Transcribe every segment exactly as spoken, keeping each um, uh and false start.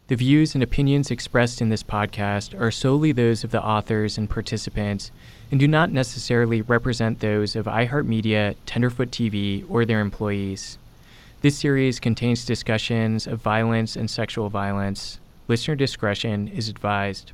The views and opinions expressed in this podcast are solely those of the authors and participants and do not necessarily represent those of iHeartMedia, Tenderfoot T V, or their employees. This series contains discussions of violence and sexual violence. Listener discretion is advised.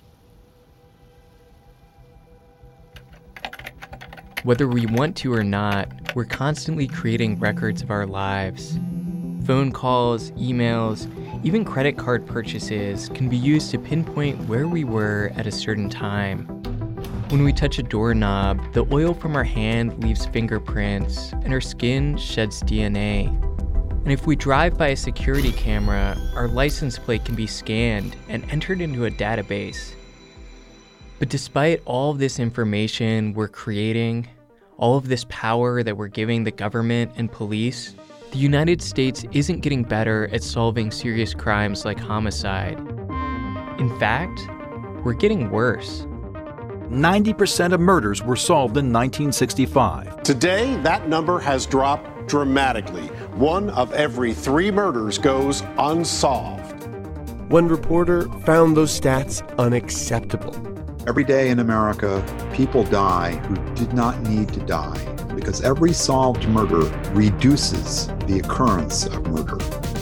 Whether we want to or not, we're constantly creating records of our lives. Phone calls, emails, even credit card purchases can be used to pinpoint where we were at a certain time. When we touch a doorknob, the oil from our hand leaves fingerprints, and our skin sheds D N A. And if we drive by a security camera, our license plate can be scanned and entered into a database. But despite all of this information we're creating, all of this power that we're giving the government and police, the United States isn't getting better at solving serious crimes like homicide. In fact, we're getting worse. ninety percent of murders were solved in nineteen sixty-five. Today, that number has dropped dramatically. One of every three murders goes unsolved. One reporter found those stats unacceptable. Every day in America, people die who did not need to die because every solved murder reduces the occurrence of murder.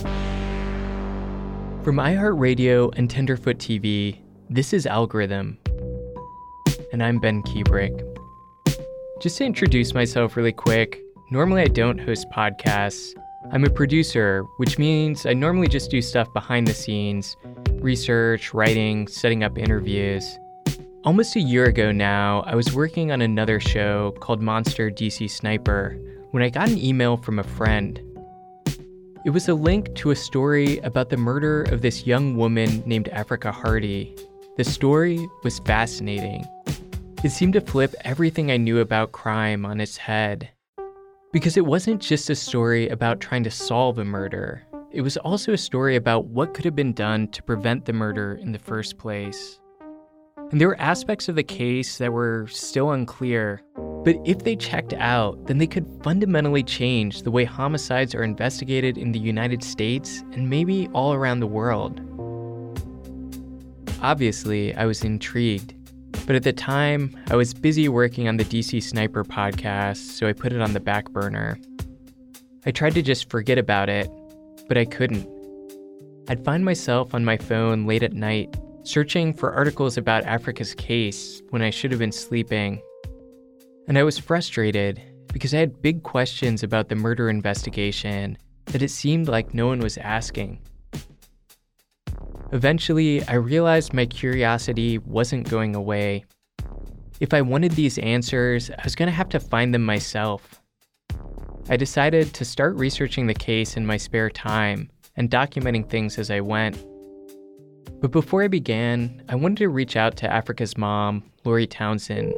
From iHeartRadio and Tenderfoot T V, this is Algorithm. And I'm Ben Kubrick. Just to introduce myself really quick, normally I don't host podcasts. I'm a producer, which means I normally just do stuff behind the scenes, research, writing, setting up interviews. Almost a year ago now, I was working on another show called Monster D C Sniper when I got an email from a friend. It was a link to a story about the murder of this young woman named Africa Hardy. The story was fascinating. It seemed to flip everything I knew about crime on its head. Because it wasn't just a story about trying to solve a murder. It was also a story about what could have been done to prevent the murder in the first place. And there were aspects of the case that were still unclear, but if they checked out, then they could fundamentally change the way homicides are investigated in the United States and maybe all around the world. Obviously, I was intrigued, but at the time, I was busy working on the D C Sniper podcast, so I put it on the back burner. I tried to just forget about it, but I couldn't. I'd find myself on my phone late at night, searching for articles about Africa's case when I should have been sleeping. And I was frustrated because I had big questions about the murder investigation that it seemed like no one was asking. Eventually, I realized my curiosity wasn't going away. If I wanted these answers, I was going to have to find them myself. I decided to start researching the case in my spare time and documenting things as I went. But before I began, I wanted to reach out to Africa's mom, Lori Townsend.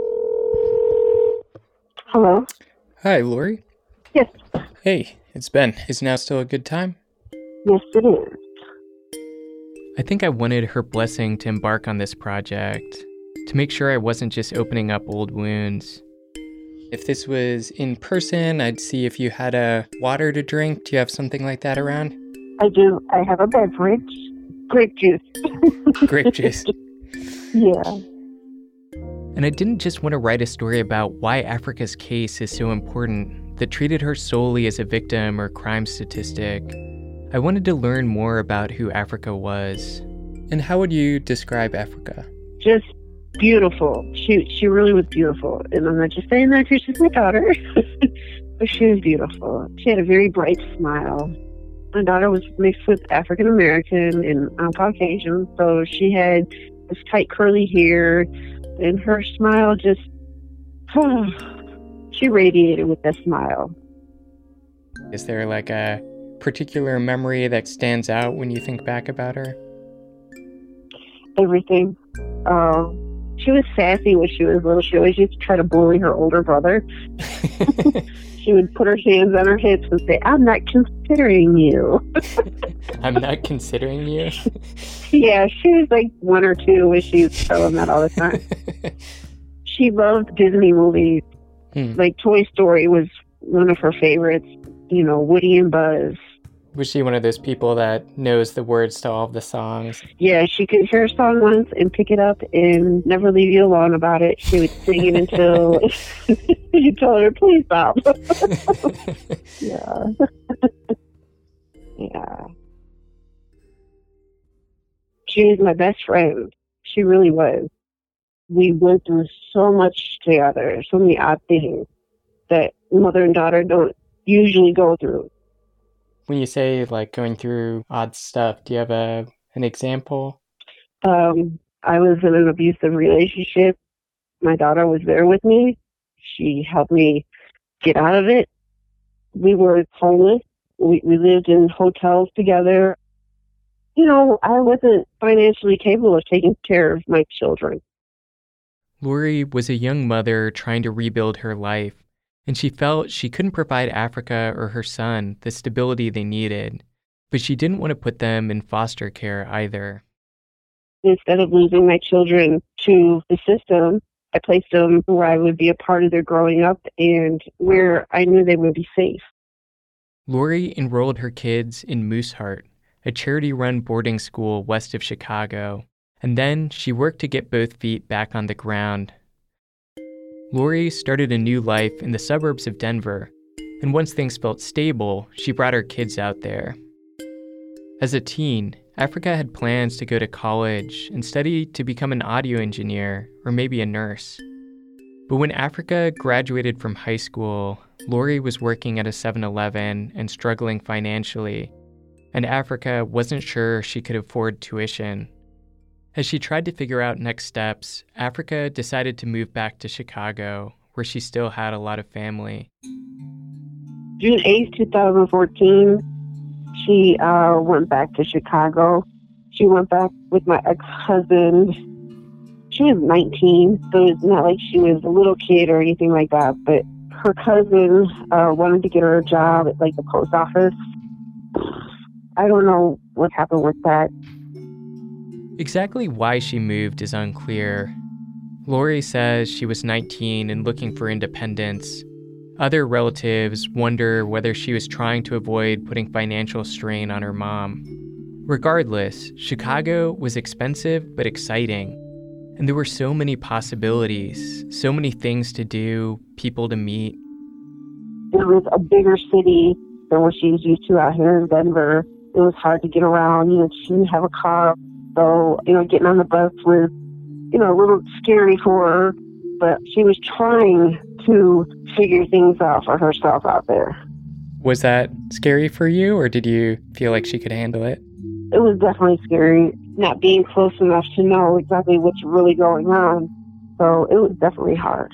Hello? Hi, Lori. Yes. Hey, it's Ben. Is now still a good time? Yes, it is. I think I wanted her blessing to embark on this project, to make sure I wasn't just opening up old wounds. If this was in person, I'd see if you had a water to drink. Do you have something like that around? I do. I have a beverage. Grape juice. Grape juice. Yeah. And I didn't just want to write a story about why Africa's case is so important, that treated her solely as a victim or crime statistic. I wanted to learn more about who Africa was. And how would you describe Africa? Just beautiful. She she really was beautiful. And I'm not just saying that because she's my daughter. But she was beautiful. She had a very bright smile. My daughter was mixed with African American and um, Caucasian, so she had this tight curly hair, and her smile just, oh, she radiated with that smile. Is there like a particular memory that stands out when you think back about her? Everything. Um, she was sassy when she was little. She always used to try to bully her older brother. She would put her hands on her hips and say, "I'm not considering you." I'm not considering you? Yeah, she was like one or two when she used to tell him that all the time. She loved Disney movies. Hmm. Like Toy Story was one of her favorites. You know, Woody and Buzz. Was she one of those people that knows the words to all of the songs? Yeah, she could hear a song once and pick it up and never leave you alone about it. She would sing it until you told her, please stop. Yeah. Yeah. She was my best friend. She really was. We went through so much together, so many odd things that mother and daughter don't usually go through. When you say, like, going through odd stuff, do you have a an example? Um, I was in an abusive relationship. My daughter was there with me. She helped me get out of it. We were homeless. We, we lived in hotels together. You know, I wasn't financially capable of taking care of my children. Lori was a young mother trying to rebuild her life, and she felt she couldn't provide Africa or her son the stability they needed, but she didn't want to put them in foster care either. Instead of losing my children to the system, I placed them where I would be a part of their growing up and where I knew they would be safe. Lori enrolled her kids in Mooseheart, a charity-run boarding school west of Chicago, and then she worked to get both feet back on the ground. Lori started a new life in the suburbs of Denver, and once things felt stable, she brought her kids out there. As a teen, Africa had plans to go to college and study to become an audio engineer or maybe a nurse. But when Africa graduated from high school, Lori was working at a seven eleven and struggling financially, and Africa wasn't sure she could afford tuition. As she tried to figure out next steps, Africa decided to move back to Chicago, where she still had a lot of family. June eighth, twenty fourteen, she uh, went back to Chicago. She went back with my ex-husband. She was nineteen, so it's not like she was a little kid or anything like that, but her cousin uh, wanted to get her a job at, like, the post office. I don't know what happened with that. Exactly why she moved is unclear. Lori says she was nineteen and looking for independence. Other relatives wonder whether she was trying to avoid putting financial strain on her mom. Regardless, Chicago was expensive but exciting, and there were so many possibilities, so many things to do, people to meet. It was a bigger city than what she was used to out here in Denver. It was hard to get around. You know, she didn't have a car. So, you know, getting on the bus was, you know, a little scary for her, but she was trying to figure things out for herself out there. Was that scary for you, or did you feel like she could handle it? It was definitely scary, not being close enough to know exactly what's really going on. So it was definitely hard.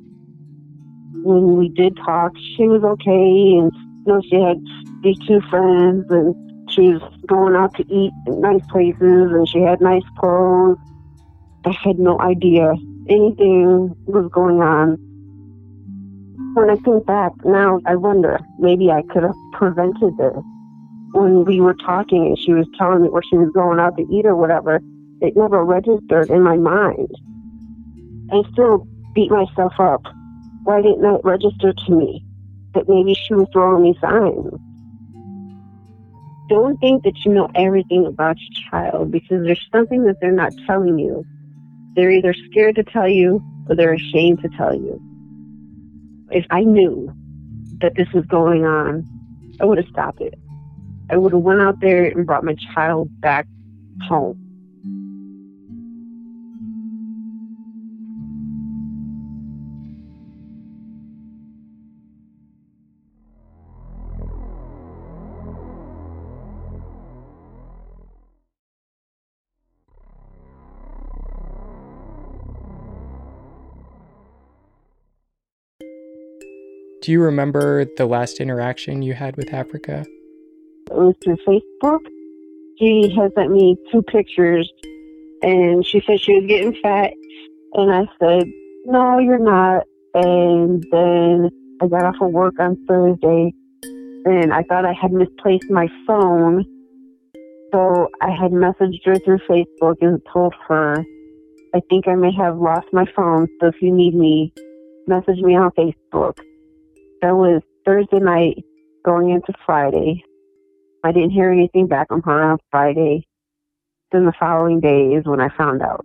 When we did talk, she was okay, and you know, she had these two friends, and she was going out to eat in nice places, and she had nice clothes. I had no idea anything was going on. When I think back now, I wonder, maybe I could have prevented this. When we were talking and she was telling me where she was going out to eat or whatever, it never registered in my mind. I still beat myself up. Why didn't it register to me that maybe she was throwing me signs? Don't think that you know everything about your child, because there's something that they're not telling you. They're either scared to tell you or they're ashamed to tell you. If I knew that this was going on, I would have stopped it. I would have went out there and brought my child back home. Do you remember the last interaction you had with Africa? It was through Facebook. She had sent me two pictures, and she said she was getting fat, and I said, no, you're not. And then I got off of work on Thursday, and I thought I had misplaced my phone, so I had messaged her through Facebook and told her, I think I may have lost my phone, so if you need me, message me on Facebook. That was Thursday night going into Friday. I didn't hear anything back from her on Friday. Then the following day is when I found out.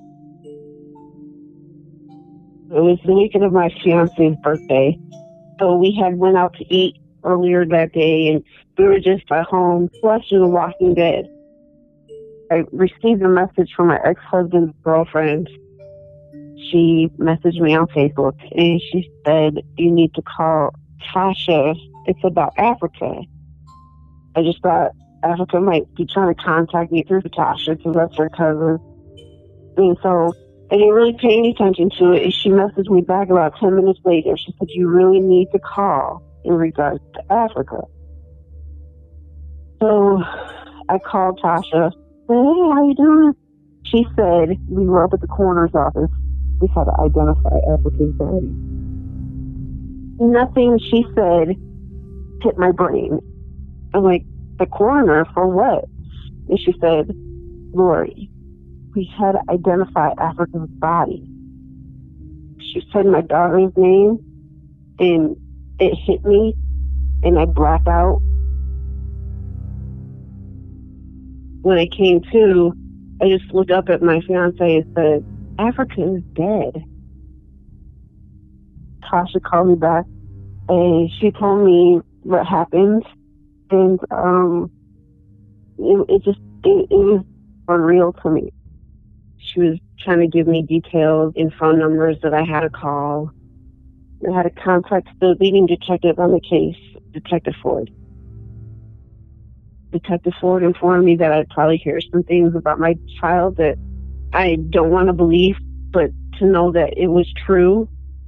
It was the weekend of my fiance's birthday. So we had went out to eat earlier that day, and we were just at home watching The Walking Dead. I received a message from my ex-husband's girlfriend. She messaged me on Facebook, and she said, you need to call Tasha. It's about Africa. I just thought Africa might be trying to contact me through Tasha because that's her cousin. And so I didn't really pay any attention to it. And she messaged me back about ten minutes later. She said, you really need to call in regards to Africa. So I called Tasha. Hey, how you doing? She said, we were up at the coroner's office. We had to identify Africa's body. Nothing she said hit my brain. I'm like, the coroner for what? And she said, Lori, we had to identify Africa's body. She said my daughter's name, and it hit me, and I blacked out. When I came to, I just looked up at my fiance and said, Africa is dead. Tasha called me back, and she told me what happened, and um, it, it just, it, it was unreal to me. She was trying to give me details and phone numbers that I had to call. I had to contact the leading detective on the case, Detective Ford. Detective Ford informed me that I'd probably hear some things about my child that I don't want to believe, but to know that it was true.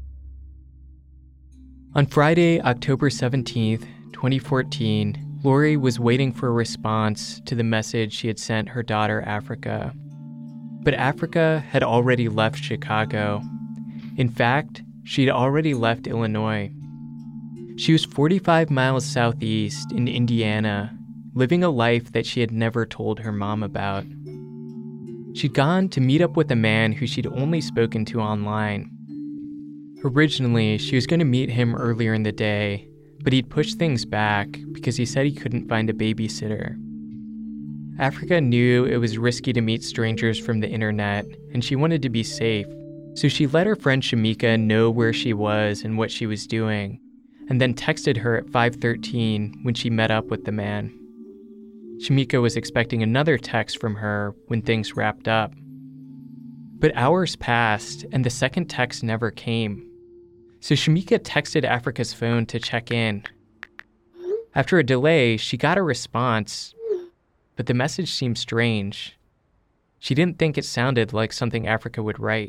On Friday, October seventeenth, twenty fourteen, Lori was waiting for a response to the message she had sent her daughter, Africa. But Africa had already left Chicago. In fact, she'd already left Illinois. She was forty-five miles southeast in Indiana, living a life that she had never told her mom about. She'd gone to meet up with a man who she'd only spoken to online. Originally, she was going to meet him earlier in the day, but he'd pushed things back because he said he couldn't find a babysitter. Africa knew it was risky to meet strangers from the internet, and she wanted to be safe. So she let her friend Shamika know where she was and what she was doing, and then texted her at five thirteen when she met up with the man. Shamika was expecting another text from her when things wrapped up. But hours passed, and the second text never came. So Shamika texted Africa's phone to check in. After a delay, she got a response, but the message seemed strange. She didn't think it sounded like something Africa would write.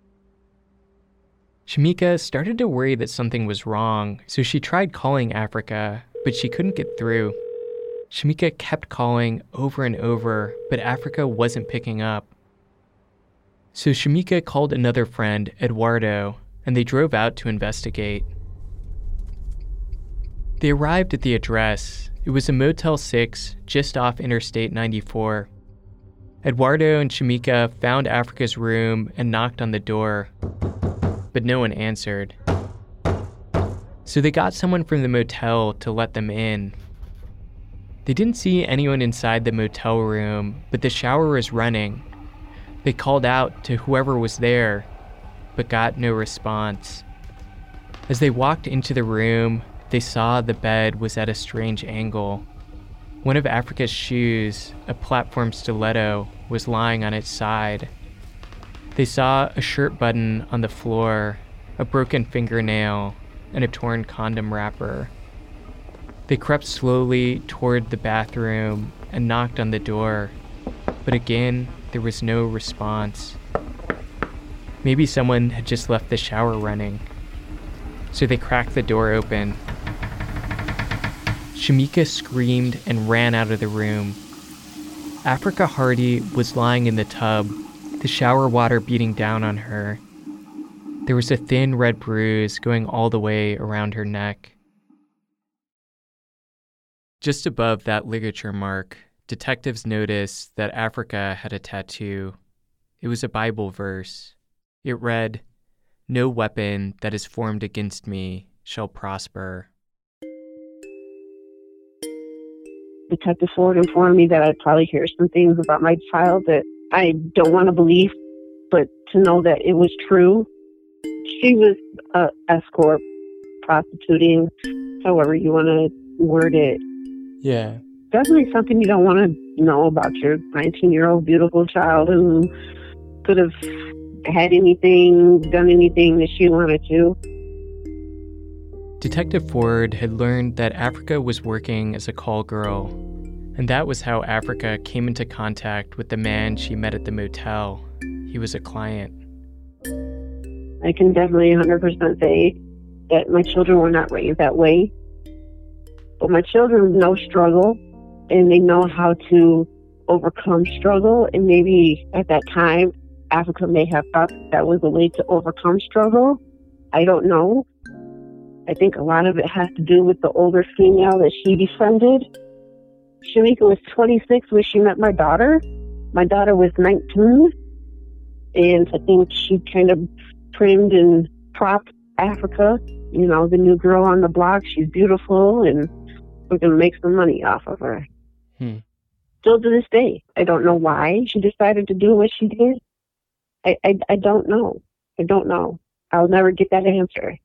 Shamika started to worry that something was wrong, so she tried calling Africa, but she couldn't get through. Shamika kept calling over and over, but Africa wasn't picking up. So Shamika called another friend, Eduardo, and they drove out to investigate. They arrived at the address. It was a Motel six just off Interstate ninety-four. Eduardo and Shamika found Africa's room and knocked on the door, but no one answered. So they got someone from the motel to let them in. They didn't see anyone inside the motel room, but the shower was running. They called out to whoever was there, but got no response. As they walked into the room, they saw the bed was at a strange angle. One of Africa's shoes, a platform stiletto, was lying on its side. They saw a shirt button on the floor, a broken fingernail, and a torn condom wrapper. They crept slowly toward the bathroom and knocked on the door, but again, there was no response. Maybe someone had just left the shower running. So they cracked the door open. Shamika screamed and ran out of the room. Africa Hardy was lying in the tub, the shower water beating down on her. There was a thin red bruise going all the way around her neck. Just above that ligature mark, detectives noticed that Africa had a tattoo. It was a Bible verse. It read, "No weapon that is formed against me shall prosper." Detective Ford informed me that I'd probably hear some things about my child that I don't want to believe, but to know that it was true. She was a escort, prostituting, however you want to word it. Yeah. Definitely something you don't want to know about your nineteen-year-old beautiful child who could have had anything, done anything that she wanted to. Detective Ford had learned that Africa was working as a call girl, and that was how Africa came into contact with the man she met at the motel. He was a client. I can definitely one hundred percent say that my children were not raised that way. But my children know struggle, and they know how to overcome struggle. And maybe at that time, Africa may have thought that was a way to overcome struggle. I don't know. I think a lot of it has to do with the older female that she befriended. Shamika was twenty-six when she met my daughter. My daughter was nineteen. And I think she kind of trimmed and propped Africa. You know, the new girl on the block. She's beautiful, and we're going to make some money off of her. Hmm. Still to this day, I don't know why she decided to do what she did. I, I, I don't know. I don't know. I'll never get that answer.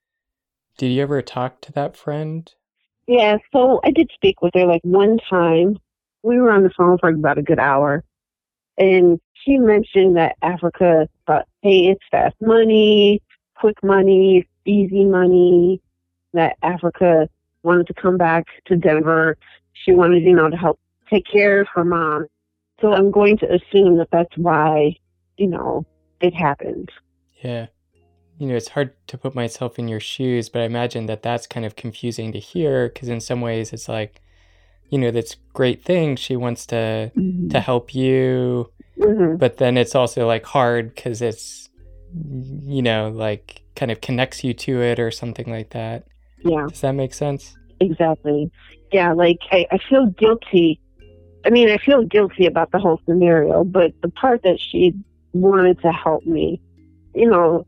Did you ever talk to that friend? Yeah, so I did speak with her like one time. We were on the phone for about a good hour. And she mentioned that Africa thought, hey, it's fast money, quick money, easy money, that Africa wanted to come back to Denver. She wanted, you know, to help take care of her mom. So I'm going to assume that that's why, you know, it happened. Yeah. You know, it's hard to put myself in your shoes, but I imagine that that's kind of confusing to hear, because in some ways it's like, you know, that's a great thing. She wants to mm-hmm. to help you, mm-hmm. but then it's also like hard because it's, you know, like kind of connects you to it or something like that. Yeah. Does that make sense? Exactly. Yeah, like I, I feel guilty. I mean, I feel guilty about the whole scenario, but the part that she wanted to help me, you know,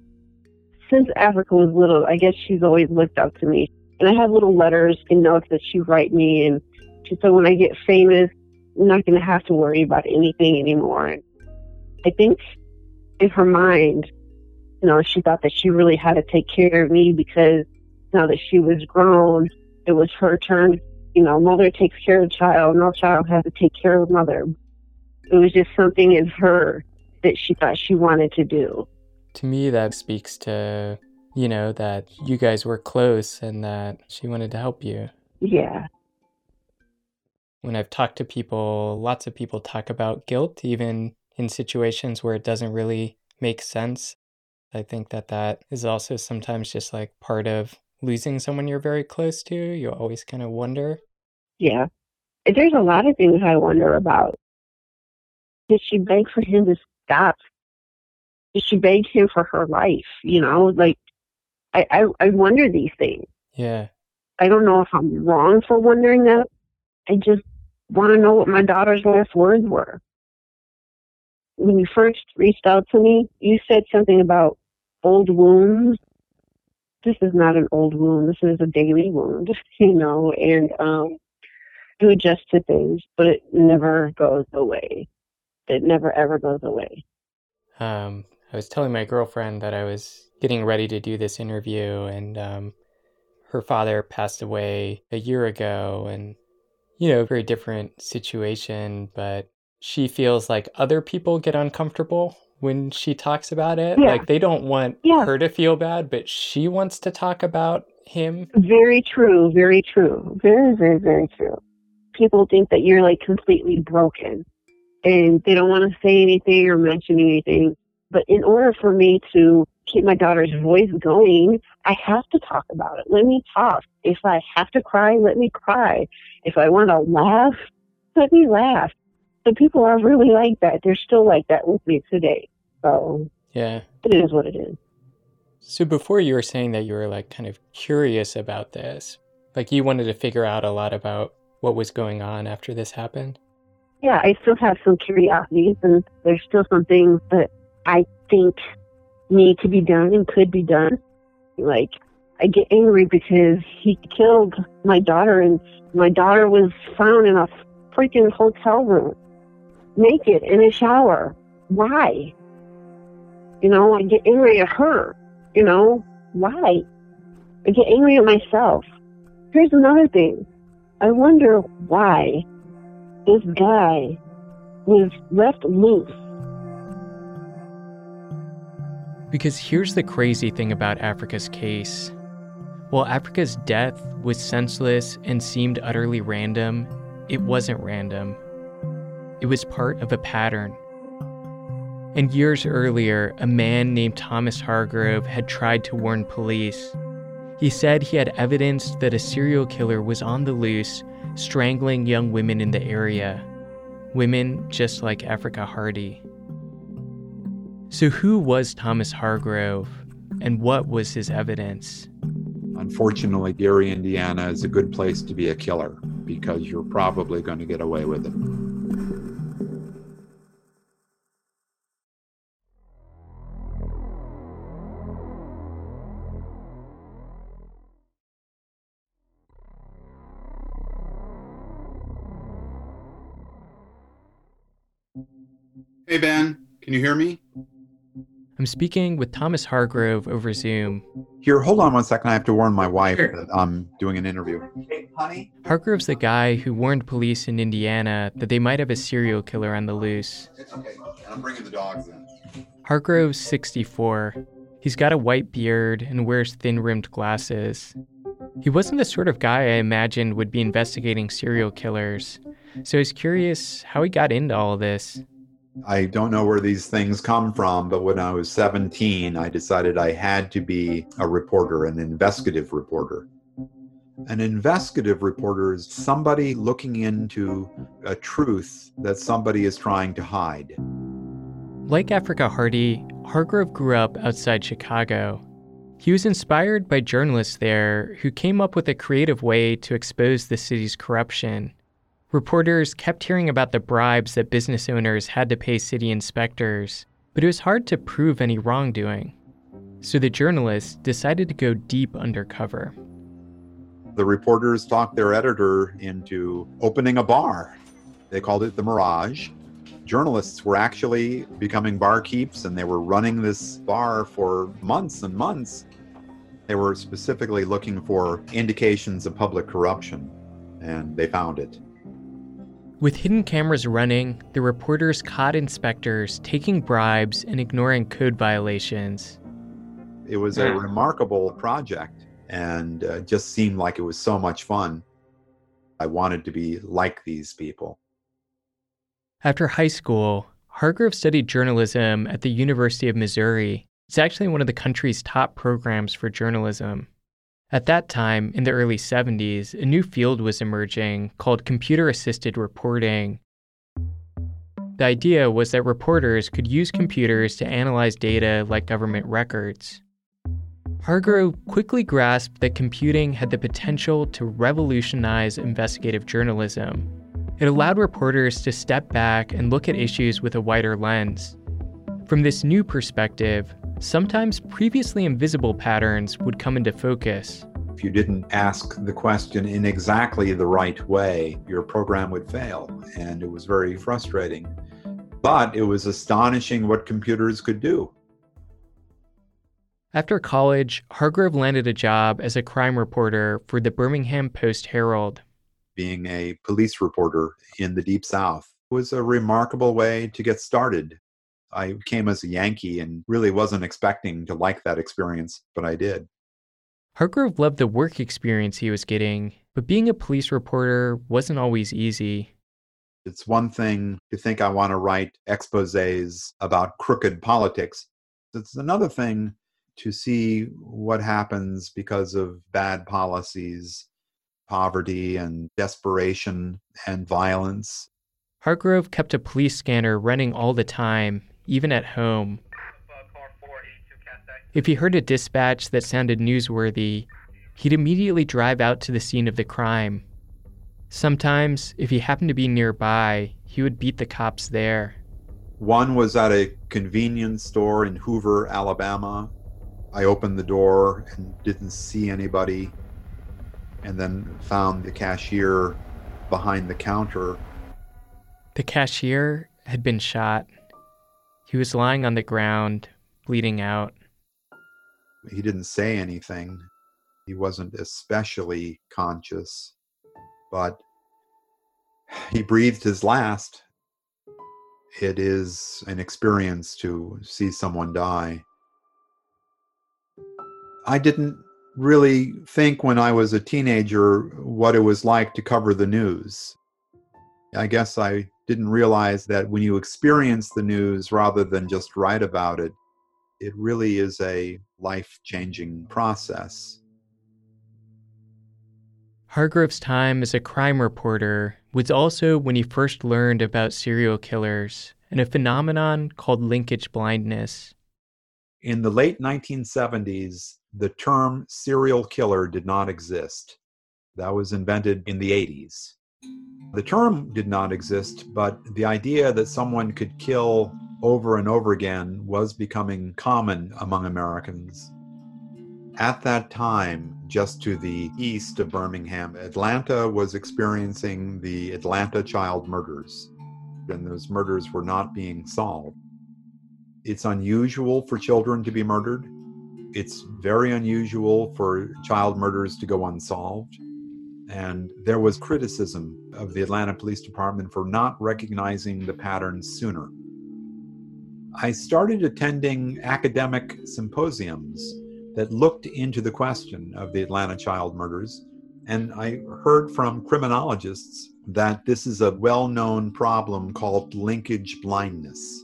since Africa was little, I guess she's always looked up to me. And I have little letters and notes that she write me. And she said, when I get famous, I'm not going to have to worry about anything anymore. And I think in her mind, you know, she thought that she really had to take care of me because now that she was grown, it was her turn. You know, mother takes care of child. No child has to take care of mother. It was just something in her that she thought she wanted to do. To me, that speaks to, you know, that you guys were close and that she wanted to help you. Yeah. When I've talked to people, lots of people talk about guilt, even in situations where it doesn't really make sense. I think that that is also sometimes just like part of losing someone you're very close to. You always kind of wonder. Yeah. There's a lot of things I wonder about. Did she beg for him to stop? Did she beg him for her life? You know, like, I, I, I wonder these things. Yeah. I don't know if I'm wrong for wondering that. I just want to know what my daughter's last words were. When you first reached out to me, you said something about old wounds. This is not an old wound. This is a daily wound, you know, and um, do adjust to things, but it never goes away. It never, ever goes away. Um, I was telling my girlfriend that I was getting ready to do this interview, and um, her father passed away a year ago, and, you know, very different situation, but she feels like other people get uncomfortable when she talks about it. Yeah. Like they don't want yeah. her to feel bad, but she wants to talk about him. Very true. Very true. Very, very, very true. People think that you're like completely broken and they don't want to say anything or mention anything. But in order for me to keep my daughter's voice going, I have to talk about it. Let me talk. If I have to cry, let me cry. If I want to laugh, let me laugh. The people are really like that. They're still like that with me today. So yeah, it is what it is. So before you were saying that you were like kind of curious about this, like you wanted to figure out a lot about what was going on after this happened. Yeah, I still have some curiosities, and there's still some things that I think need to be done and could be done. Like, I get angry because he killed my daughter, and my daughter was found in a freaking hotel room, naked in a shower. Why? You know, I get angry at her. You know, why? I get angry at myself. Here's another thing. I wonder why this guy was left loose. Because here's the crazy thing about Africa's case. While Africa's death was senseless and seemed utterly random, it wasn't random. It was part of a pattern. And years earlier, a man named Thomas Hargrove had tried to warn police. He said he had evidence that a serial killer was on the loose, strangling young women in the area. Women just like Africa Hardy. So who was Thomas Hargrove, and what was his evidence? Unfortunately, Gary, Indiana is a good place to be a killer because you're probably going to get away with it. Hey, Ben, can you hear me? I'm speaking with Thomas Hargrove over Zoom. Here, hold on one second. I have to warn my wife that I'm doing an interview. Hey, honey? Hargrove's the guy who warned police in Indiana that they might have a serial killer on the loose. It's okay. I'm bringing the dogs in. Hargrove's sixty-four. He's got a white beard and wears thin-rimmed glasses. He wasn't the sort of guy I imagined would be investigating serial killers, so I was curious how he got into all of this. I don't know where these things come from, but when I was seventeen, I decided I had to be a reporter, an investigative reporter. An investigative reporter is somebody looking into a truth that somebody is trying to hide. Like Africa Hardy, Hargrove grew up outside Chicago. He was inspired by journalists there who came up with a creative way to expose the city's corruption. Reporters kept hearing about the bribes that business owners had to pay city inspectors, but it was hard to prove any wrongdoing. So the journalists decided to go deep undercover. The reporters talked their editor into opening a bar. They called it the Mirage. Journalists were actually becoming barkeeps, and they were running this bar for months and months. They were specifically looking for indications of public corruption, and they found it. With hidden cameras running, the reporters caught inspectors taking bribes and ignoring code violations. It was a remarkable project, and uh, just seemed like it was so much fun. I wanted to be like these people. After high school, Hargrove studied journalism at the University of Missouri. It's actually one of the country's top programs for journalism. At that time, in the early seventies, a new field was emerging called computer-assisted reporting. The idea was that reporters could use computers to analyze data like government records. Hargrove quickly grasped that computing had the potential to revolutionize investigative journalism. It allowed reporters to step back and look at issues with a wider lens. From this new perspective, sometimes previously invisible patterns would come into focus. If you didn't ask the question in exactly the right way, your program would fail, and it was very frustrating. But it was astonishing what computers could do. After college, Hargrove landed a job as a crime reporter for the Birmingham Post-Herald. Being a police reporter in the Deep South was a remarkable way to get started. I came as a Yankee and really wasn't expecting to like that experience, but I did. Hargrove loved the work experience he was getting, but being a police reporter wasn't always easy. It's one thing to think I want to write exposés about crooked politics. It's another thing to see what happens because of bad policies, poverty and desperation and violence. Hargrove kept a police scanner running all the time, even at home. If he heard a dispatch that sounded newsworthy, he'd immediately drive out to the scene of the crime. Sometimes, if he happened to be nearby, he would beat the cops there. One was at a convenience store in Hoover, Alabama. I opened the door and didn't see anybody, and then found the cashier behind the counter. The cashier had been shot. He was lying on the ground, bleeding out. He didn't say anything. He wasn't especially conscious, but he breathed his last. It is an experience to see someone die. I didn't really think when I was a teenager what it was like to cover the news. I guess I didn't realize that when you experience the news rather than just write about it, it really is a life-changing process. Hargrove's time as a crime reporter was also when he first learned about serial killers and a phenomenon called linkage blindness. In the late nineteen seventies, the term serial killer did not exist. That was invented in the eighties. The term did not exist, but the idea that someone could kill over and over again was becoming common among Americans. At that time, just to the east of Birmingham, Atlanta was experiencing the Atlanta child murders, and those murders were not being solved. It's unusual for children to be murdered. It's very unusual for child murders to go unsolved. And there was criticism of the Atlanta Police Department for not recognizing the patterns sooner. I started attending academic symposiums that looked into the question of the Atlanta child murders, and I heard from criminologists that this is a well-known problem called linkage blindness.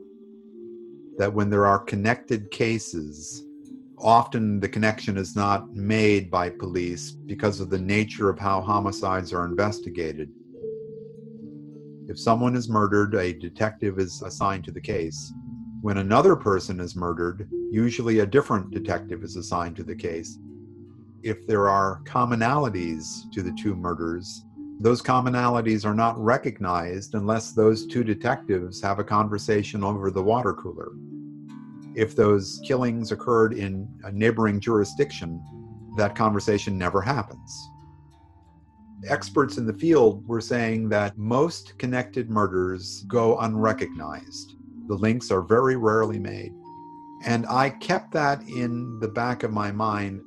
That when there are connected cases, often the connection is not made by police because of the nature of how homicides are investigated. If someone is murdered, a detective is assigned to the case. When another person is murdered, usually a different detective is assigned to the case. If there are commonalities to the two murders, those commonalities are not recognized unless those two detectives have a conversation over the water cooler. If those killings occurred in a neighboring jurisdiction, that conversation never happens. Experts in the field were saying that most connected murders go unrecognized. The links are very rarely made. And I kept that in the back of my mind.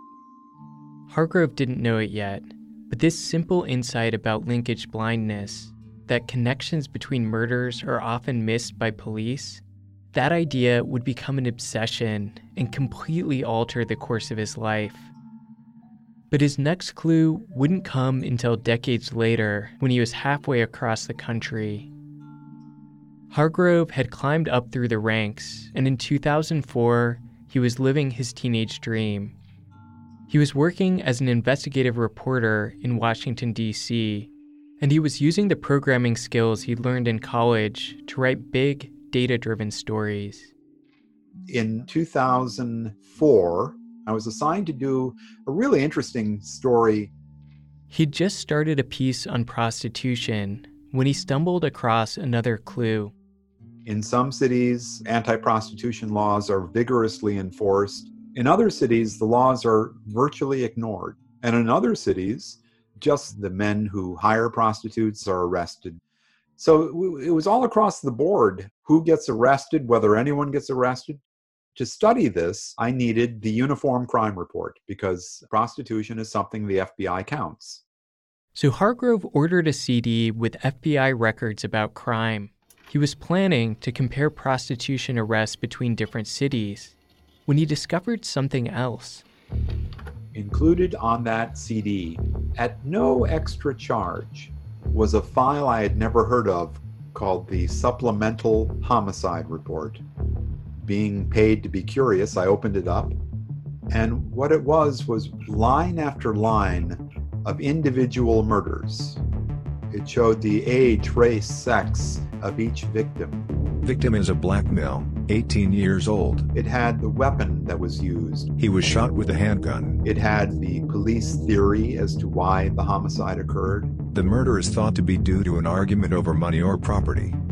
Hargrove didn't know it yet, but this simple insight about linkage blindness, that connections between murders are often missed by police, that idea would become an obsession and completely alter the course of his life. But his next clue wouldn't come until decades later when he was halfway across the country. Hargrove had climbed up through the ranks, and in two thousand four, he was living his teenage dream. He was working as an investigative reporter in Washington, D C, and he was using the programming skills he learned in college to write big, data-driven stories. In two thousand four, I was assigned to do a really interesting story. He'd just started a piece on prostitution when he stumbled across another clue. In some cities, anti-prostitution laws are vigorously enforced. In other cities, the laws are virtually ignored. And in other cities, just the men who hire prostitutes are arrested. So it was all across the board. Who gets arrested, whether anyone gets arrested. To study this, I needed the Uniform Crime Report because prostitution is something the F B I counts. So Hargrove ordered a C D with F B I records about crime. He was planning to compare prostitution arrests between different cities when he discovered something else. Included on that C D, at no extra charge, was a file I had never heard of called the Supplemental Homicide Report. Being paid to be curious, I opened it up, and what it was was line after line of individual murders. It showed the age, race, sex of each victim. Victim is a black male, eighteen years old. It had the weapon that was used. He was shot with a handgun. It had the police theory as to why the homicide occurred. The murder is thought to be due to an argument over money or property. It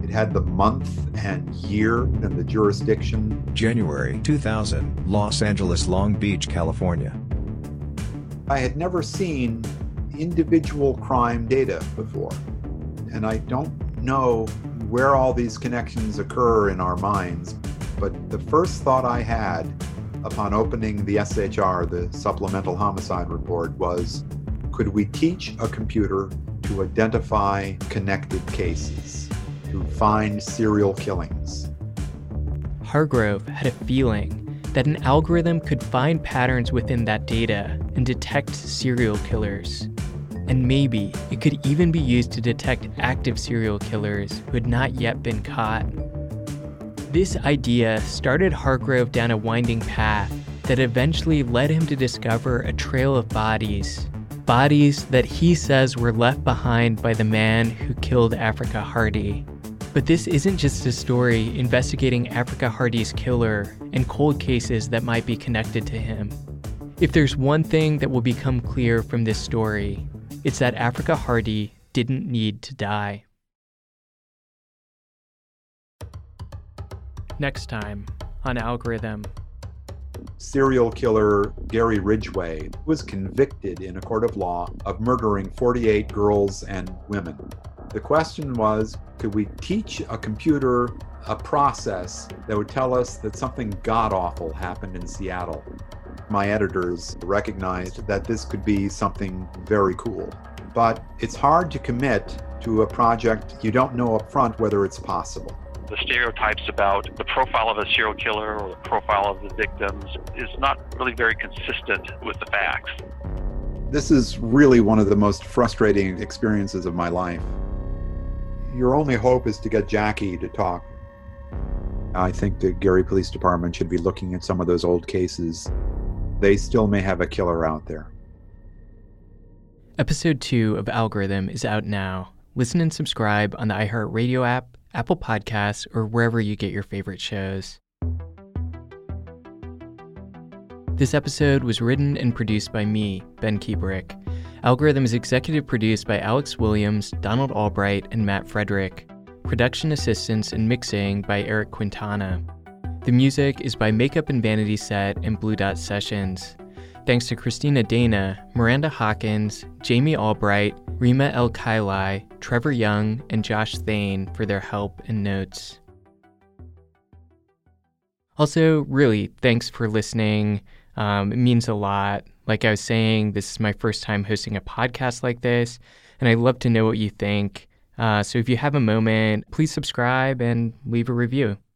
It had the month and year and the jurisdiction. January two thousand, Los Angeles, Long Beach, California. I had never seen individual crime data before, and I don't know where all these connections occur in our minds, but the first thought I had upon opening the S H R, the Supplemental Homicide Report, was, could we teach a computer to identify connected cases, to find serial killings? Hargrove had a feeling that an algorithm could find patterns within that data and detect serial killers. And maybe it could even be used to detect active serial killers who had not yet been caught. This idea started Hargrove down a winding path that eventually led him to discover a trail of bodies. Bodies that he says were left behind by the man who killed Africa Hardy. But this isn't just a story investigating Africa Hardy's killer and cold cases that might be connected to him. If there's one thing that will become clear from this story, it's that Africa Hardy didn't need to die. Next time on Algorithm. Serial killer Gary Ridgway was convicted in a court of law of murdering forty-eight girls and women. The question was, could we teach a computer a process that would tell us that something god-awful happened in Seattle? My editors recognized that this could be something very cool. But it's hard to commit to a project you don't know up front whether it's possible. The stereotypes about the profile of a serial killer or the profile of the victims is not really very consistent with the facts. This is really one of the most frustrating experiences of my life. Your only hope is to get Jackie to talk. I think the Gary Police Department should be looking at some of those old cases. They still may have a killer out there. Episode two of Algorithm is out now. Listen and subscribe on the iHeartRadio app, Apple Podcasts, or wherever you get your favorite shows. This episode was written and produced by me, Ben Kubrick. Algorithm is executive produced by Alex Williams, Donald Albright, and Matt Frederick. Production assistance and mixing by Eric Quintana. The music is by Makeup and Vanity Set and Blue Dot Sessions. Thanks to Christina Dana, Miranda Hawkins, Jamie Albright, Rima El Kailai, Trevor Young, and Josh Thane for their help and notes. Also, really, thanks for listening. Um, it means a lot. Like I was saying, this is my first time hosting a podcast like this, and I'd love to know what you think. Uh, so if you have a moment, please subscribe and leave a review.